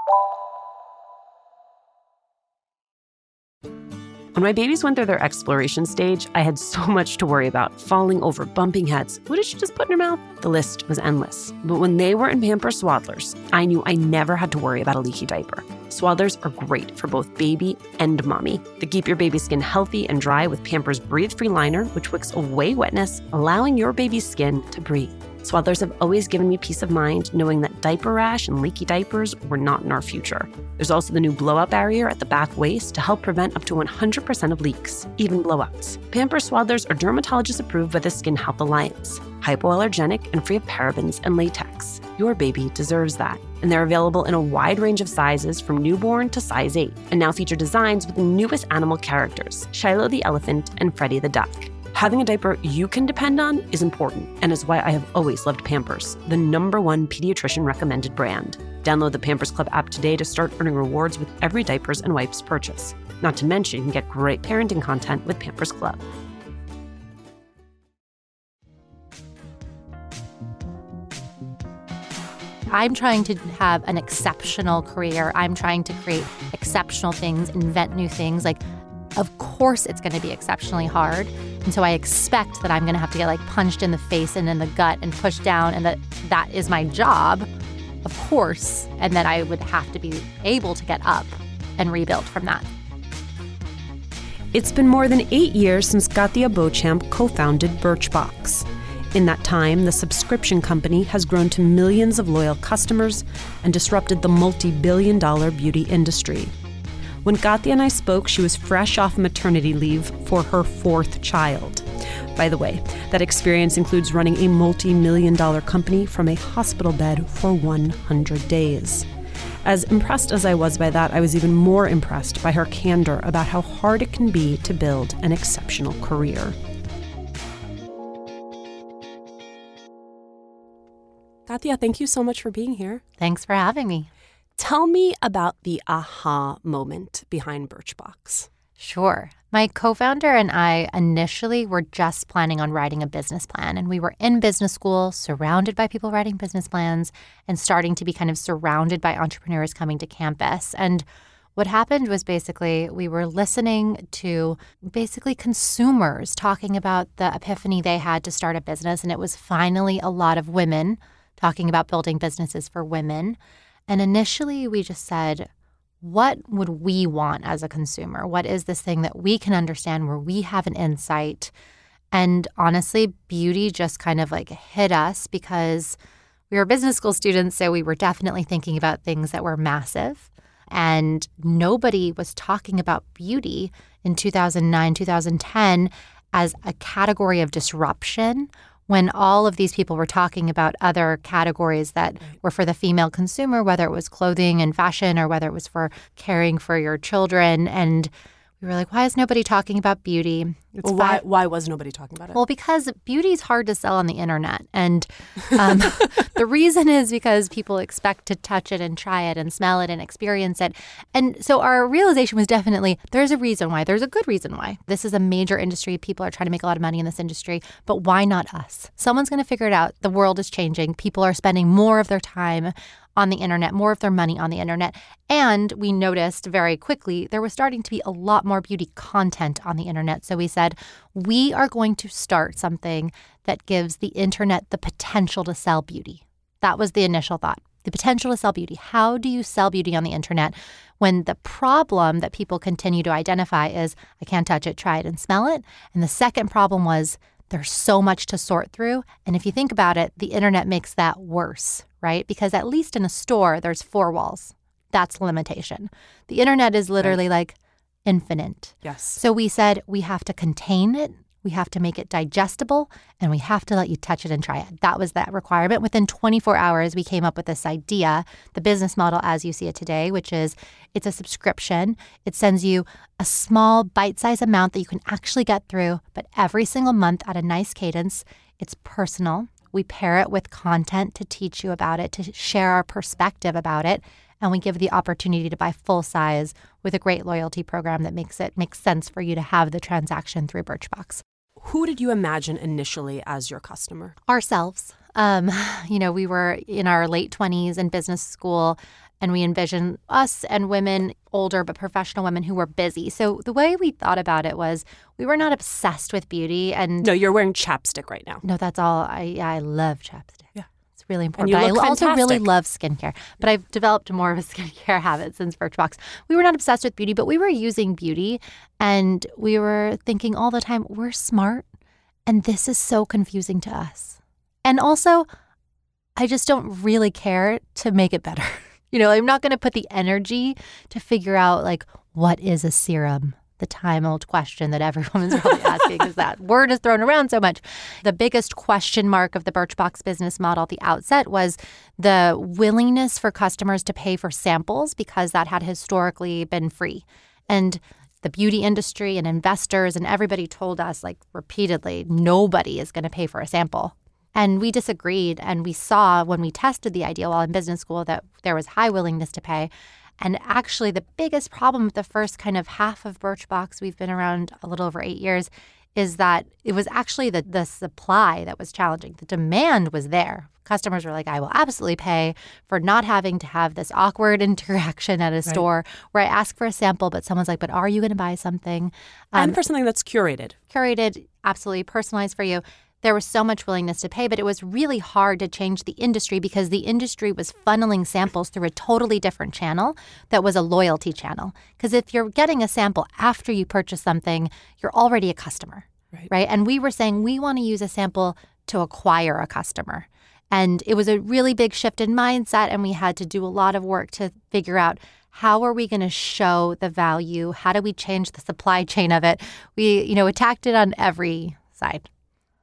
When my babies went through their exploration stage, I had so much to worry about. Falling over, bumping heads. What did she just put in her mouth? The list was endless. But when they were in Pampers Swaddlers, I knew I never had to worry about a leaky diaper. Swaddlers are great for both baby and mommy. They keep your baby's skin healthy and dry with Pampers Breathe-Free Liner, which wicks away wetness, allowing your baby's skin to breathe. Swaddlers have always given me peace of mind knowing that diaper rash and leaky diapers were not in our future. There's also the new blowout barrier at the back waist to help prevent up to 100% of leaks, even blowouts. Pampers Swaddlers are dermatologist approved by the Skin Health Alliance, hypoallergenic and free of parabens and latex. Your baby deserves that. And they're available in a wide range of sizes from newborn to size 8, and now feature designs with the newest animal characters, Shiloh the elephant and Freddie the duck. Having a diaper you can depend on is important, and is why I have always loved Pampers, the #1 pediatrician recommended brand. Download the Pampers Club app today to start earning rewards with every diapers and wipes purchase. Not to mention, you can get great parenting content with Pampers Club. I'm trying to have an exceptional career. I'm trying to create exceptional things, invent new things. Like, of course it's going to be exceptionally hard. And so I expect that I'm going to have to get punched in the face and in the gut and pushed down, and that is my job, of course. And then I would have to be able to get up and rebuild from that. It's been more than 8 years since Katia Beauchamp co-founded Birchbox. In that time, the subscription company has grown to millions of loyal customers and disrupted the multi-billion-dollar beauty industry. When Katia and I spoke, she was fresh off maternity leave for her 4th child. By the way, that experience includes running a multi-million-dollar company from a hospital bed for 100 days. As impressed as I was by that, I was even more impressed by her candor about how hard it can be to build an exceptional career. Katia, thank you so much for being here. Thanks for having me. Tell me about the aha moment behind Birchbox. Sure. My co-founder and I initially were just planning on writing a business plan, and we were in business school, surrounded by people writing business plans and starting to be kind of surrounded by entrepreneurs coming to campus. And what happened was basically we were listening to consumers talking about the epiphany they had to start a business, and it was finally a lot of women talking about building businesses for women. And initially, we just said, what would we want as a consumer? What is this thing that we can understand where we have an insight? And honestly, beauty just kind of hit us because we were business school students, so we were definitely thinking about things that were massive. And nobody was talking about beauty in 2009, 2010 as a category of disruption, when all of these people were talking about other categories that were for the female consumer, whether it was clothing and fashion or whether it was for caring for your children. And we were like, why is nobody talking about beauty? Why was nobody talking about it? Well, because beauty is hard to sell on the internet. And the reason is because people expect to touch it and try it and smell it and experience it. And so our realization was definitely there's a reason why. There's a good reason why. This is a major industry. People are trying to make a lot of money in this industry. But why not us? Someone's going to figure it out. The world is changing. People are spending more of their time on the internet, more of their money on the internet. And we noticed very quickly there was starting to be a lot more beauty content on the internet. So we said, we are going to start something that gives the internet the potential to sell beauty. That was the initial thought. The potential to sell beauty. How do you sell beauty on the internet when the problem that people continue to identify is, I can't touch it, try it, and smell it? And the second problem was, there's so much to sort through. And if you think about it, the internet makes that worse, right? Because at least in a store, there's 4 walls. That's limitation. The internet is literally infinite. Yes. So we said we have to contain it, we have to make it digestible, and we have to let you touch it and try it. That was that requirement. Within 24 hours, we came up with this idea, the business model as you see it today, which is it's a subscription. It sends you a small bite-sized amount that you can actually get through, but every single month at a nice cadence. It's personal. We pair it with content to teach you about it, to share our perspective about it, and we give the opportunity to buy full size with a great loyalty program that makes sense for you to have the transaction through Birchbox. Who did you imagine initially as your customer? Ourselves. We were in our late 20s in business school, and we envisioned us and women, older but professional women who were busy. So the way we thought about it was we were not obsessed with beauty. And no, you're wearing chapstick right now. No, that's all. I love chapstick. Yeah. It's really important. And you look I also fantastic. really love skincare, but I've developed more of a skincare habit since Birchbox. We were not obsessed with beauty, but we were using beauty, and we were thinking all the time, we're smart, and this is so confusing to us. And also, I just don't really care to make it better. I'm not going to put the energy to figure out, what is a serum? The time-old question that every woman's probably asking, because that word is thrown around so much. The biggest question mark of the Birchbox business model at the outset was the willingness for customers to pay for samples, because that had historically been free. And the beauty industry and investors and everybody told us, repeatedly, nobody is going to pay for a sample. And we disagreed, and we saw when we tested the idea while in business school that there was high willingness to pay. And actually, the biggest problem with the first kind of half of Birchbox, we've been around a little over 8 years, is that it was actually the supply that was challenging. The demand was there. Customers were like, I will absolutely pay for not having to have this awkward interaction at a store where I ask for a sample, but someone's like, but are you going to buy something? And for something that's curated. Curated, absolutely personalized for you. There was so much willingness to pay, but it was really hard to change the industry because the industry was funneling samples through a totally different channel that was a loyalty channel. Because if you're getting a sample after you purchase something, you're already a customer, right? And we were saying we want to use a sample to acquire a customer. And it was a really big shift in mindset, and we had to do a lot of work to figure out how are we going to show the value? How do we change the supply chain of it? We, attacked it on every side.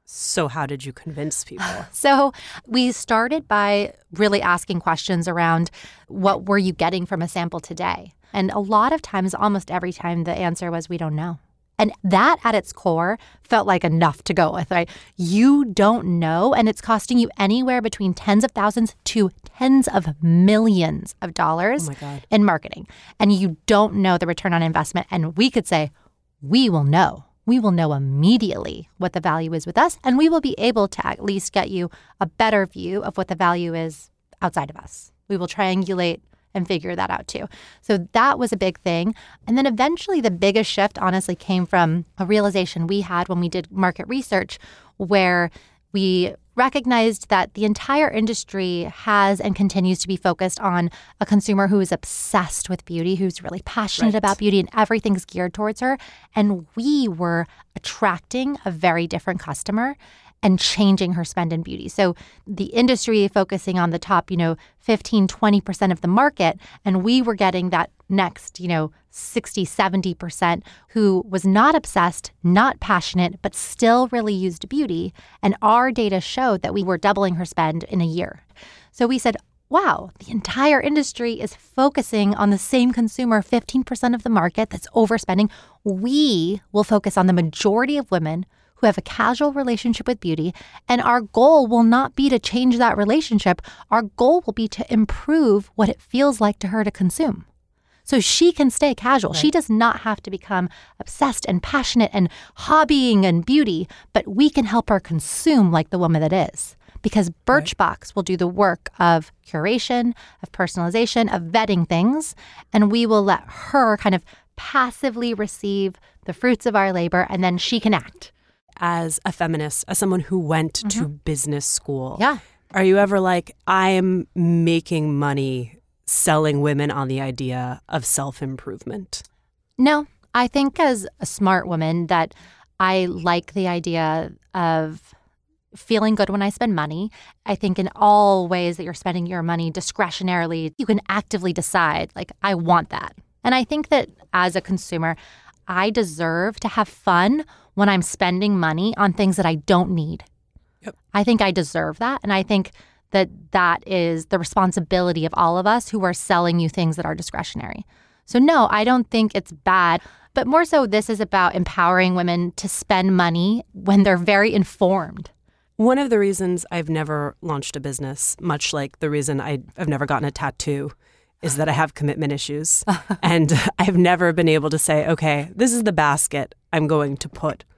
So how did you convince people? So we started by really asking questions around what were you getting from a sample today? And a lot of times, almost every time, the answer was, we don't know. And that at its core felt like enough to go with, right? You don't know, and it's costing you anywhere between tens of thousands to tens of millions of dollars in marketing. And you don't know the return on investment. And we could say, we will know. We will know immediately what the value is with us, and we will be able to at least get you a better view of what the value is outside of us. We will triangulate and figure that out too. So that was a big thing. And then eventually the biggest shift honestly came from a realization we had when we did market research, where we recognized that the entire industry has and continues to be focused on a consumer who is obsessed with beauty, who's really passionate about beauty, and everything's geared towards her. And we were attracting a very different customer and changing her spend in beauty. So the industry focusing on the top, 15, 20% of the market, and we were getting that next, 60, 70% who was not obsessed, not passionate, but still really used beauty. And our data showed that we were doubling her spend in a year. So we said, wow, the entire industry is focusing on the same consumer, 15% of the market that's overspending. We will focus on the majority of women who have a casual relationship with beauty. And our goal will not be to change that relationship. Our goal will be to improve what it feels like to her to consume. So she can stay casual. She does not have to become obsessed and passionate and hobbying and beauty, but we can help her consume like the woman that is. Because Birchbox will do the work of curation, of personalization, of vetting things, and we will let her kind of passively receive the fruits of our labor, and then she can act. As a feminist, as someone who went to business school, Yeah. are you ever like, I'm making money selling women on the idea of self-improvement? No, I think as a smart woman that I like the idea of feeling good when I spend money. I think in all ways that you're spending your money discretionarily, you can actively decide, I want that. And I think that as a consumer, I deserve to have fun when I'm spending money on things that I don't need. Yep. I think I deserve that. And I think that is the responsibility of all of us who are selling you things that are discretionary. So no, I don't think it's bad. But more so, this is about empowering women to spend money when they're very informed. One of the reasons I've never launched a business, much like the reason I've never gotten a tattoo, is that I have commitment issues. And I've never been able to say, okay, this is the basket I'm going to put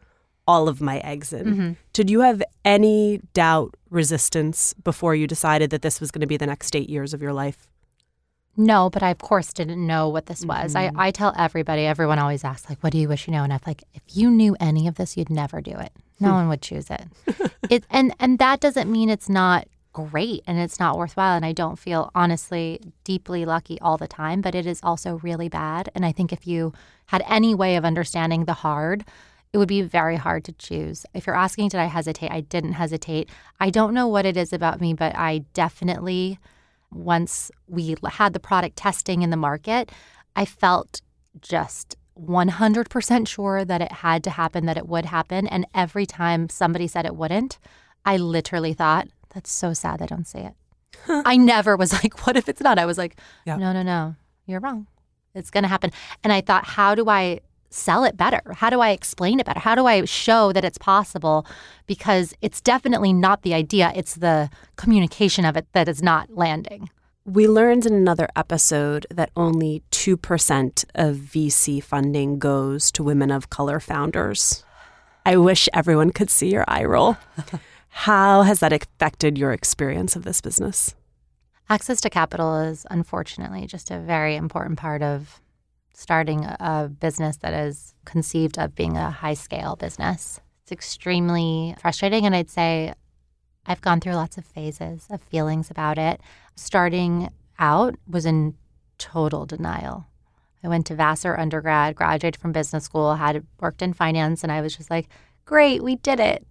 all of my eggs in. Mm-hmm. Did you have any doubt, resistance before you decided that this was going to be the next 8 years of your life? No, but I, of course, didn't know what this was. I tell everybody, everyone always asks, like, what do you wish you know? And I'm like, if you knew any of this, you'd never do it. No one would choose it. And that doesn't mean it's not great and it's not worthwhile. And I don't feel, honestly, deeply lucky all the time, but it is also really bad. And I think if you had any way of understanding the hard, it would be very hard to choose. If you're asking, did I hesitate? I didn't hesitate. I don't know what it is about me, but I definitely, once we had the product testing in the market, I felt just 100% sure that it had to happen, that it would happen. And every time somebody said it wouldn't, I literally thought, that's so sad they don't say it. I never was like, what if it's not? I was like, no, you're wrong. It's going to happen. And I thought, how do I sell it better? How do I explain it better? How do I show that it's possible? Because it's definitely not the idea. It's the communication of it that is not landing. We learned in another episode that only 2% of VC funding goes to women of color founders. I wish everyone could see your eye roll. How has that affected your experience of this business? Access to capital is unfortunately just a very important part of starting a business that is conceived of being a high-scale business. It's extremely frustrating, and I'd say I've gone through lots of phases of feelings about it. Starting out was in total denial. I went to Vassar undergrad, graduated from business school, had worked in finance, and I was just like, great, we did it.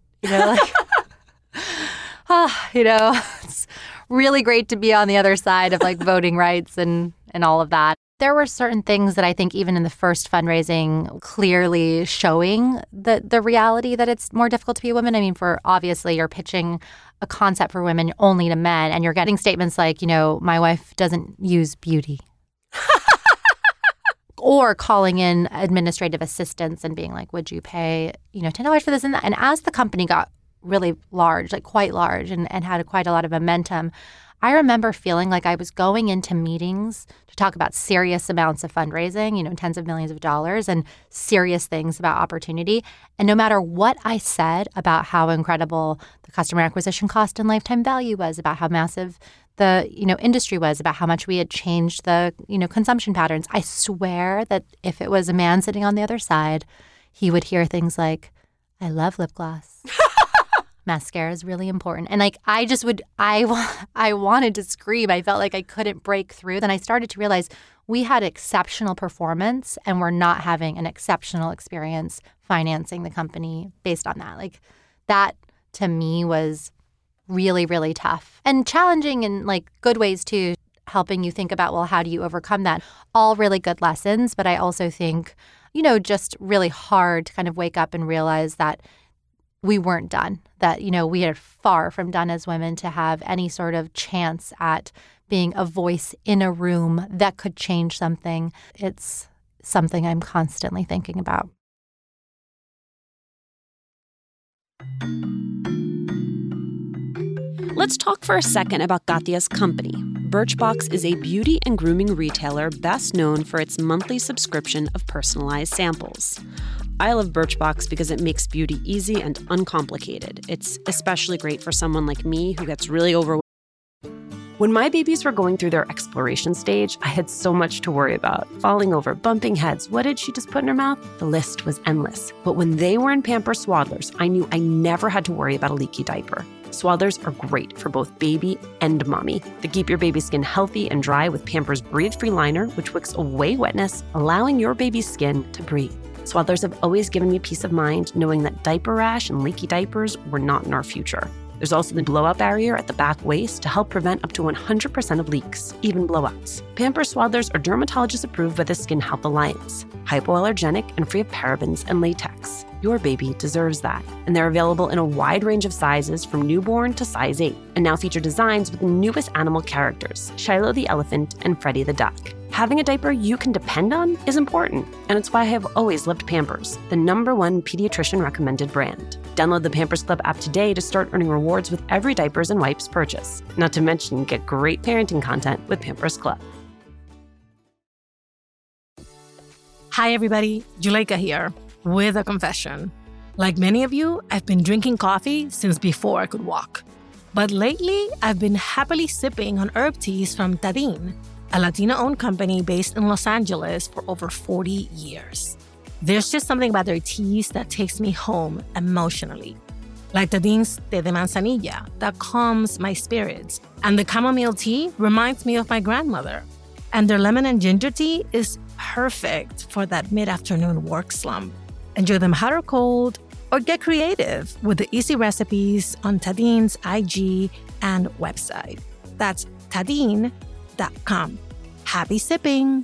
It's really great to be on the other side of like voting rights and all of that. There were certain things that I think even in the first fundraising clearly showing the reality that it's more difficult to be a woman. I mean, for obviously you're pitching a concept for women only to men and you're getting statements like, my wife doesn't use beauty. Or calling in administrative assistants and being like, would you pay, $10 for this and that? And as the company got really large, like quite large and had quite a lot of momentum, I remember feeling like I was going into meetings to talk about serious amounts of fundraising, tens of millions of dollars and serious things about opportunity. And no matter what I said about how incredible the customer acquisition cost and lifetime value was, about how massive the industry was, about how much we had changed the consumption patterns, I swear that if it was a man sitting on the other side, he would hear things like, I love lip gloss. Mascara is really important. And like, I wanted to scream. I felt like I couldn't break through. Then I started to realize we had exceptional performance and we're not having an exceptional experience financing the company based on that. Like that to me was really, really tough and challenging in like good ways too, helping you think about, well, how do you overcome that? All really good lessons. But I also think, just really hard to kind of wake up and realize that we weren't done, that, we are far from done as women to have any sort of chance at being a voice in a room that could change something. It's something I'm constantly thinking about. Let's talk for a second about Katya's company. Birchbox is a beauty and grooming retailer best known for its monthly subscription of personalized samples. I love Birchbox because it makes beauty easy and uncomplicated. It's especially great for someone like me who gets really overwhelmed. When my babies were going through their exploration stage, I had so much to worry about. Falling over, bumping heads, what did she just put in her mouth? The list was endless. But when they were in Pampers Swaddlers, I knew I never had to worry about a leaky diaper. Swaddlers are great for both baby and mommy. They keep your baby's skin healthy and dry with Pampers Breathe-Free Liner, which wicks away wetness, allowing your baby's skin to breathe. Swaddlers have always given me peace of mind knowing that diaper rash and leaky diapers were not in our future. There's also the blowout barrier at the back waist to help prevent up to 100% of leaks, even blowouts. Pampers Swaddlers are dermatologist approved by the Skin Health Alliance, hypoallergenic and free of parabens and latex. Your baby deserves that. And they're available in a wide range of sizes from newborn to size 8, and now feature designs with the newest animal characters, Shiloh the elephant and Freddie the duck. Having a diaper you can depend on is important, and it's why I have always loved Pampers, the #1 pediatrician recommended brand. Download the Pampers Club app today to start earning rewards with every diapers and wipes purchase. Not to mention, get great parenting content with Pampers Club. Hi, everybody. Juleyka here with a confession. Like many of you, I've been drinking coffee since before I could walk. But lately, I've been happily sipping on herb teas from Tadin, a Latina-owned company based in Los Angeles for over 40 years. There's just something about their teas that takes me home emotionally. Like Tadin's Té de Manzanilla that calms my spirits. And the chamomile tea reminds me of my grandmother. And their lemon and ginger tea is perfect for that mid-afternoon work slump. Enjoy them hot or cold, or get creative with the easy recipes on Tadin's IG and website. That's Tadin.com. Happy sipping!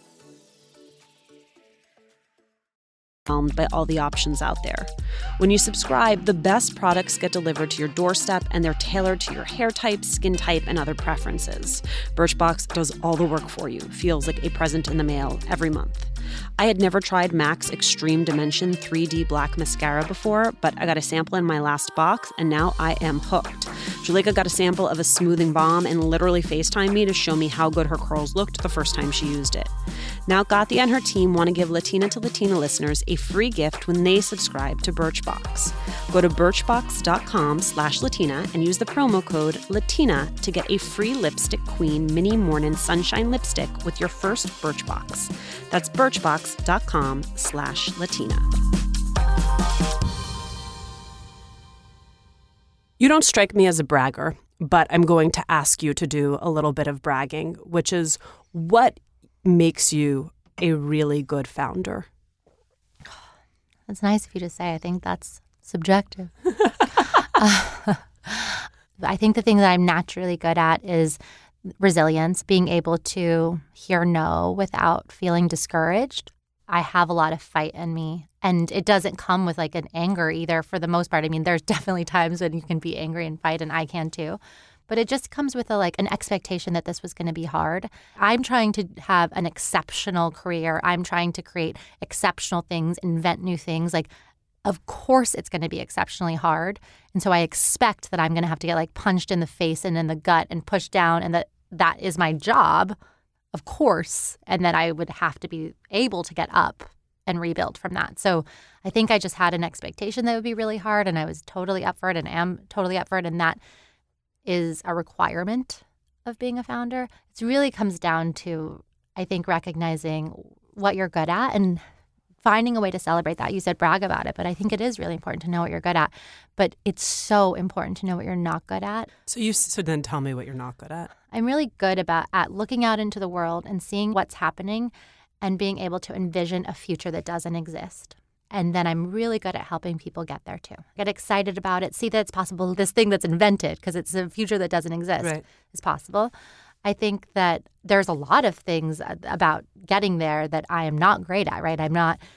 By all the options out there. When you subscribe, the best products get delivered to your doorstep and they're tailored to your hair type, skin type, and other preferences. Birchbox does all the work for you. Feels like a present in the mail every month. I had never tried MAC's Extreme Dimension 3D Black Mascara before, but I got a sample in my last box, and now I am hooked. Juleka got a sample of a smoothing balm and literally FaceTimed me to show me how good her curls looked the first time she used it. Now Gatia and her team want to give Latina to Latina listeners a free gift when they subscribe to Birchbox. Go to birchbox.com/Latina and use the promo code LATINA to get a free Lipstick Queen Mini Morning Sunshine Lipstick with your first Birchbox. That's birchbox.com/Latina. You don't strike me as a bragger, but I'm going to ask you to do a little bit of bragging, which is what makes you a really good founder? That's nice of you to say. I think that's subjective. I think the thing that I'm naturally good at is resilience, being able to hear no without feeling discouraged. I have a lot of fight in me, and it doesn't come with like an anger either for the most part. I mean, there's definitely times when you can be angry and fight, and I can too. But it just comes with an expectation that this was going to be hard. I'm trying to have an exceptional career. I'm trying to create exceptional things, invent new things. Like, of course it's going to be exceptionally hard. And so I expect that I'm going to have to get punched in the face and in the gut and pushed down, and that is my job, of course, and that I would have to be able to get up and rebuild from that. So I think I just had an expectation that would be really hard, and I was totally up for it and am totally up for it, and that is a requirement of being a founder. It really comes down to, I think, recognizing what you're good at and finding a way to celebrate that. You said brag about it, but I think it is really important to know what you're good at. But it's so important to know what you're not good at. So then tell me what you're not good at. I'm really good at looking out into the world and seeing what's happening and being able to envision a future that doesn't exist. And then I'm really good at helping people get there too. Get excited about it, see that it's possible. This thing that's invented, because it's a future that doesn't exist, is possible. I think that there's a lot of things about getting there that I am not great at, right?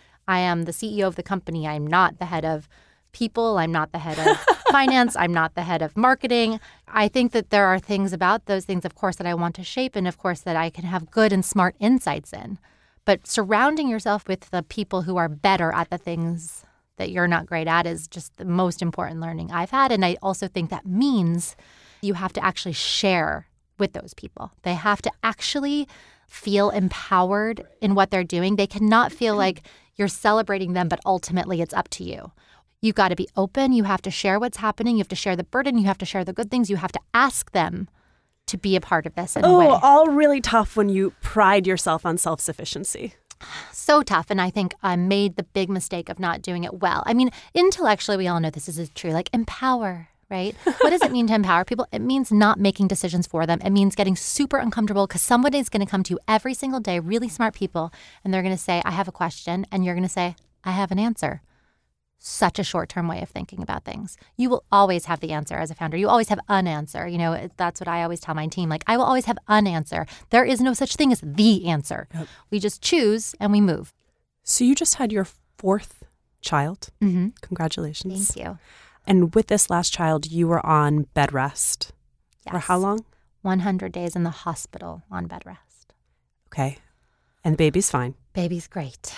I am the CEO of the company. I'm not the head of people. I'm not the head of finance. I'm not the head of marketing. I think that there are things about those things, of course, that I want to shape, and of course that I can have good and smart insights in. But surrounding yourself with the people who are better at the things that you're not great at is just the most important learning I've had. And I also think that means you have to actually share with those people. They have to actually feel empowered in what they're doing. They cannot feel like you're celebrating them, but ultimately it's up to you. You've got to be open. You have to share what's happening. You have to share the burden. You have to share the good things. You have to ask them to be a part of this in a way. All really tough when you pride yourself on self-sufficiency. So tough. And I think I made the big mistake of not doing it well. I mean, intellectually, we all know this is true. Empower, right? What does it mean to empower people? It means not making decisions for them. It means getting super uncomfortable because somebody's going to come to you every single day, really smart people, and they're going to say, I have a question. And you're going to say, I have an answer. Such a short-term way of thinking about things. You will always have the answer as a founder. You always have an answer. That's what I always tell my team. I will always have an answer. There is no such thing as the answer. Yep. We just choose and we move. So you just had your 4th child. Mm-hmm. Congratulations. Thank you. And with this last child, you were on bed rest. Yes. For how long? 100 days in the hospital on bed rest. Okay. And baby's fine. Baby's great.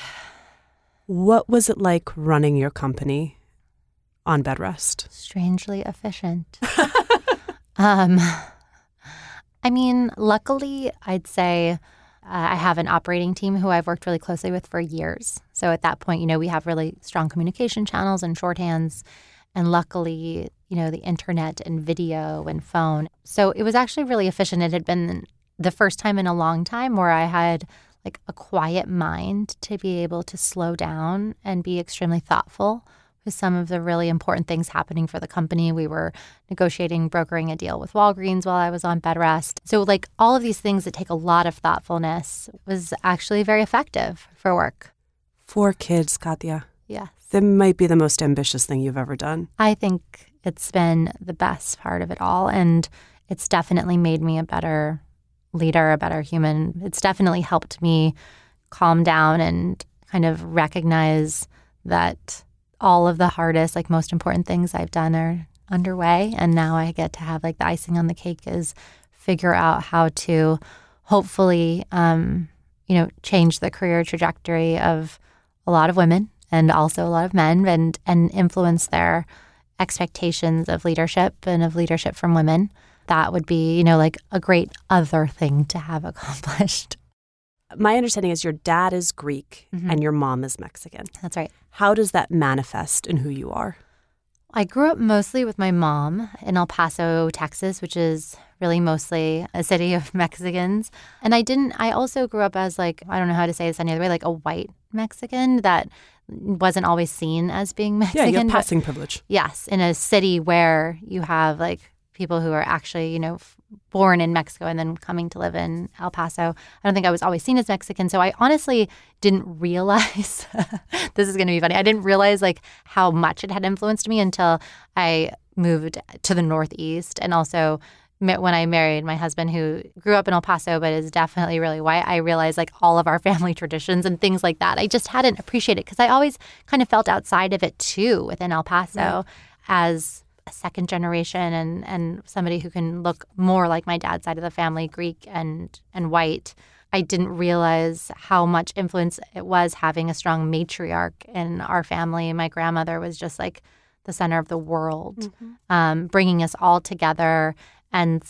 What was it like running your company on bed rest? Strangely efficient. Luckily, I'd say I have an operating team who I've worked really closely with for years. So at that point, we have really strong communication channels and shorthands. And luckily, the internet and video and phone. So it was actually really efficient. It had been the first time in a long time where I had like a quiet mind to be able to slow down and be extremely thoughtful with some of the really important things happening for the company. We were brokering a deal with Walgreens while I was on bed rest. So like all of these things that take a lot of thoughtfulness was actually very effective for work. 4 kids, Katya. Yes. That might be the most ambitious thing you've ever done. I think it's been the best part of it all. And it's definitely made me a better leader, a better human. It's definitely helped me calm down and kind of recognize that all of the hardest, like most important things I've done are underway. And now I get to have like the icing on the cake is figure out how to hopefully, change the career trajectory of a lot of women and also a lot of men and influence their expectations of leadership and of leadership from women. That would be, like a great other thing to have accomplished. My understanding is your dad is Greek and your mom is Mexican. That's right. How does that manifest in who you are? I grew up mostly with my mom in El Paso, Texas, which is really mostly a city of Mexicans. And I also grew up as like, I don't know how to say this any other way, like a white Mexican that wasn't always seen as being Mexican. Yeah, you have passing privilege. Yes, in a city where you have like people who are actually, born in Mexico and then coming to live in El Paso. I don't think I was always seen as Mexican. So I honestly didn't realize, this is going to be funny, I didn't realize like how much it had influenced me until I moved to the Northeast. And also when I married my husband who grew up in El Paso but is definitely really white, I realized like all of our family traditions and things like that. I just hadn't appreciated because I always kind of felt outside of it too within El Paso as a second generation and somebody who can look more like my dad's side of the family, Greek and white. I didn't realize how much influence it was having a strong matriarch in our family. My grandmother was just like the center of the world, bringing us all together and,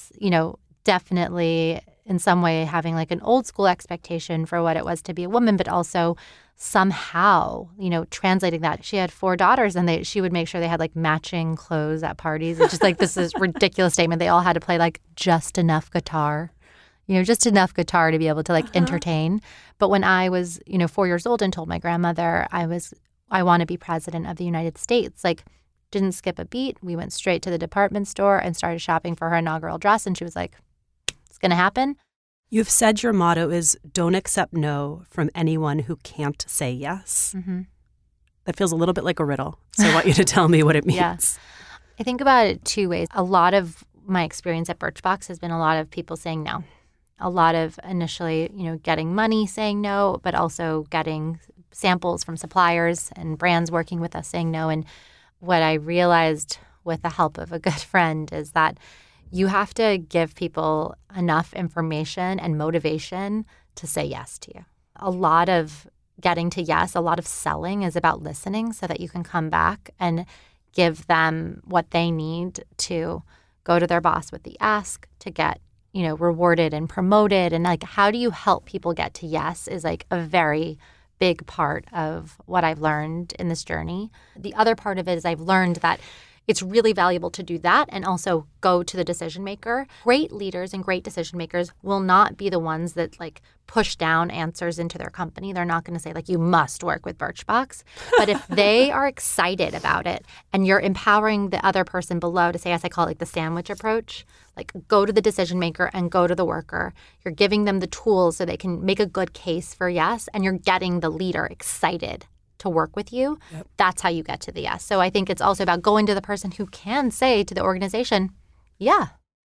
definitely in some way having like an old school expectation for what it was to be a woman, but also somehow, translating that. She had 4 daughters and she would make sure they had like matching clothes at parties. It's just like this is ridiculous statement. They all had to play like just enough guitar, just enough guitar to be able to like entertain. But when I was, 4 years old and told my grandmother I want to be president of the United States, like didn't skip a beat. We went straight to the department store and started shopping for her inaugural dress. And she was like, it's going to happen. You've said your motto is don't accept no from anyone who can't say yes. That feels a little bit like a riddle. So I want you to tell me what it means. Yeah. I think about it 2 ways. A lot of my experience at Birchbox has been a lot of people saying no. A lot of initially, getting money saying no, but also getting samples from suppliers and brands working with us saying no. And what I realized with the help of a good friend is that you have to give people enough information and motivation to say yes to you. A lot of getting to yes, a lot of selling is about listening so that you can come back and give them what they need to go to their boss with the ask, to get, rewarded and promoted. And like, how do you help people get to yes is like a very big part of what I've learned in this journey. The other part of it is I've learned that it's really valuable to do that and also go to the decision maker. Great leaders and great decision makers will not be the ones that like push down answers into their company. They're not going to say like, you must work with Birchbox. But if they are excited about it and you're empowering the other person below to say, as I call it, like the sandwich approach, like go to the decision maker and go to the worker. You're giving them the tools so they can make a good case for yes, and you're getting the leader excited to work with you. Yep. That's how you get to the yes. So I think it's also about going to the person who can say to the organization, yeah.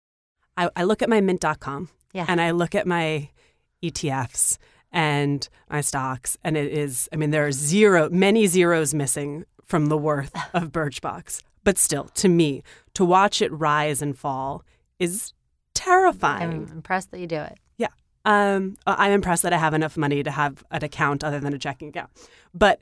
I look at my Mint.com and I look at my ETFs and my stocks, and it is, there are many zeros missing from the worth of Birchbox. But still, to me, to watch it rise and fall is terrifying. I'm impressed that you do it. Yeah. I'm impressed that I have enough money to have an account other than a checking account. But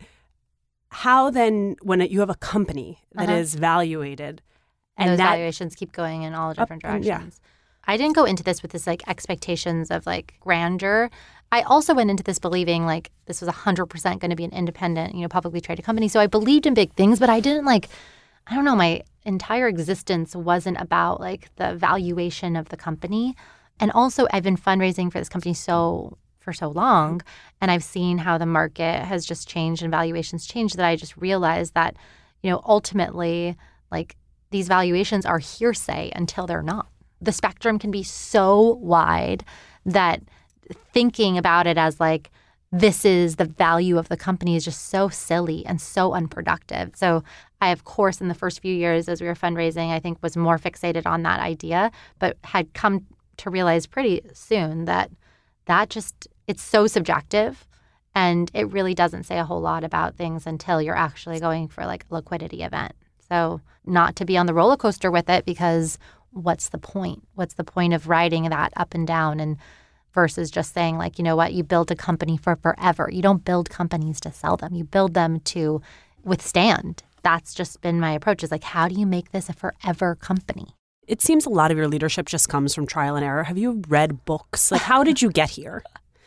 how then, when you have a company that is valuated, and those valuations keep going in all different directions. I didn't go into this with this like expectations of like grandeur. I also went into this believing like this was 100% going to be an independent, publicly traded company. So I believed in big things, but I didn't I don't know, my entire existence wasn't about like the valuation of the company. And also I've been fundraising for this company for so long, and I've seen how the market has just changed and valuations changed, that I just realized that, ultimately like these valuations are hearsay until they're not. The spectrum can be so wide that thinking about it as like this is the value of the company is just so silly and so unproductive. So I, of course, in the first few years as we were fundraising, I think was more fixated on that idea, but had come to realize pretty soon that just, it's so subjective, and it really doesn't say a whole lot about things until you're actually going for like a liquidity event. So not to be on the roller coaster with it, because what's the point? What's the point of riding that up and down, and versus just saying like, you know what, you build a company for forever. You don't build companies to sell them. You build them to withstand. That's just been my approach, is like, how do you make this a forever company? It seems a lot of your leadership just comes from trial and error. Have you read books? Like, how did you get here?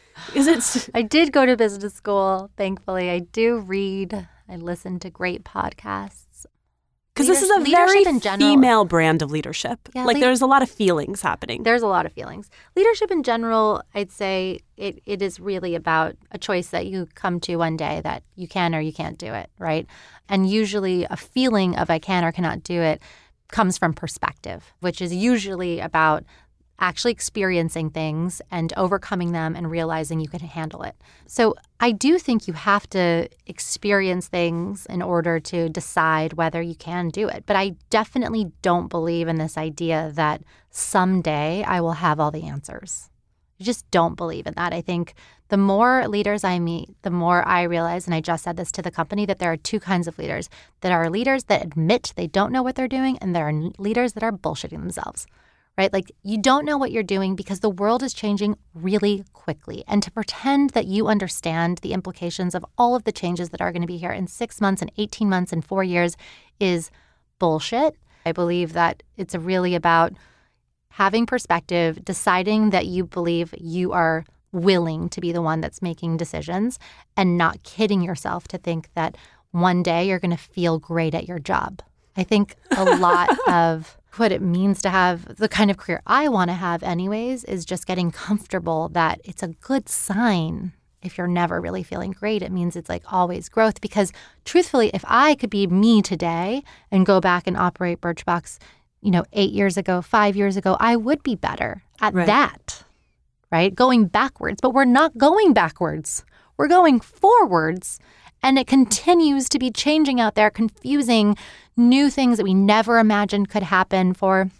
I did go to business school, thankfully. I do read. I listen to great podcasts. Because this is a very female brand of leadership. Yeah, there's a lot of feelings happening. There's a lot of feelings. Leadership in general, I'd say it is really about a choice that you come to one day that you can or you can't do it, right? And usually a feeling of I can or cannot do it comes from perspective, which is usually about actually experiencing things and overcoming them and realizing you can handle it. So I do think you have to experience things in order to decide whether you can do it. But I definitely don't believe in this idea that someday I will have all the answers. I just don't believe in that. I think the more leaders I meet, the more I realize, and I just said this to the company, that there are two kinds of leaders. There are leaders that admit they don't know what they're doing, and there are leaders that are bullshitting themselves. Right? Like, you don't know what you're doing because the world is changing really quickly. And to pretend that you understand the implications of all of the changes that are going to be here in 6 months and 18 months and 4 years is bullshit. I believe that it's really about having perspective, deciding that you believe you are willing to be the one that's making decisions, and not kidding yourself to think that one day you're going to feel great at your job. I think a lot of what it means to have the kind of career I want to have anyways is just getting comfortable that it's a good sign if you're never really feeling great. It means it's like always growth, because truthfully, if I could be me today and go back and operate Birchbox, 8 years ago, 5 years ago, I would be better at that, right? Going backwards, but we're not going backwards. We're going forwards. And it continues to be changing out there, confusing new things that we never imagined could happen for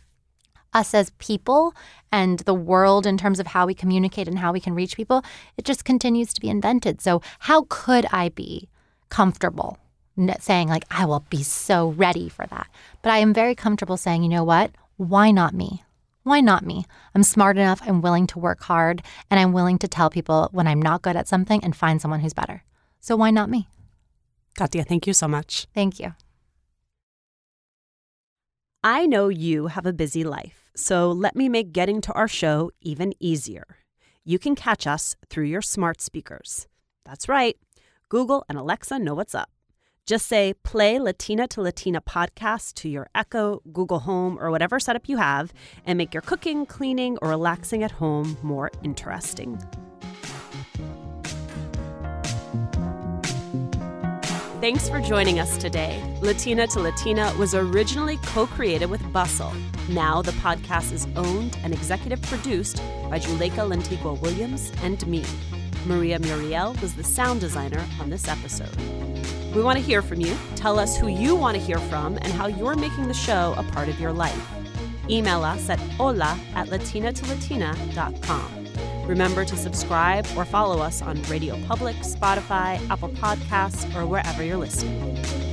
us as people and the world in terms of how we communicate and how we can reach people. It just continues to be invented. So how could I be comfortable saying like, I will be so ready for that? But I am very comfortable saying, you know what? Why not me? Why not me? I'm smart enough. I'm willing to work hard, and I'm willing to tell people when I'm not good at something and find someone who's better. So why not me? Katya, thank you so much. Thank you. I know you have a busy life, so let me make getting to our show even easier. You can catch us through your smart speakers. That's right. Google and Alexa know what's up. Just say, play Latina to Latina podcast to your Echo, Google Home, or whatever setup you have, and make your cooking, cleaning, or relaxing at home more interesting. Thanks for joining us today. Latina to Latina was originally co-created with Bustle. Now the podcast is owned and executive produced by Juleka Lantigua Williams and me. Maria Muriel was the sound designer on this episode. We want to hear from you. Tell us who you want to hear from and how you're making the show a part of your life. Email us at hola@latinatolatina.com. Remember to subscribe or follow us on Radio Public, Spotify, Apple Podcasts, or wherever you're listening.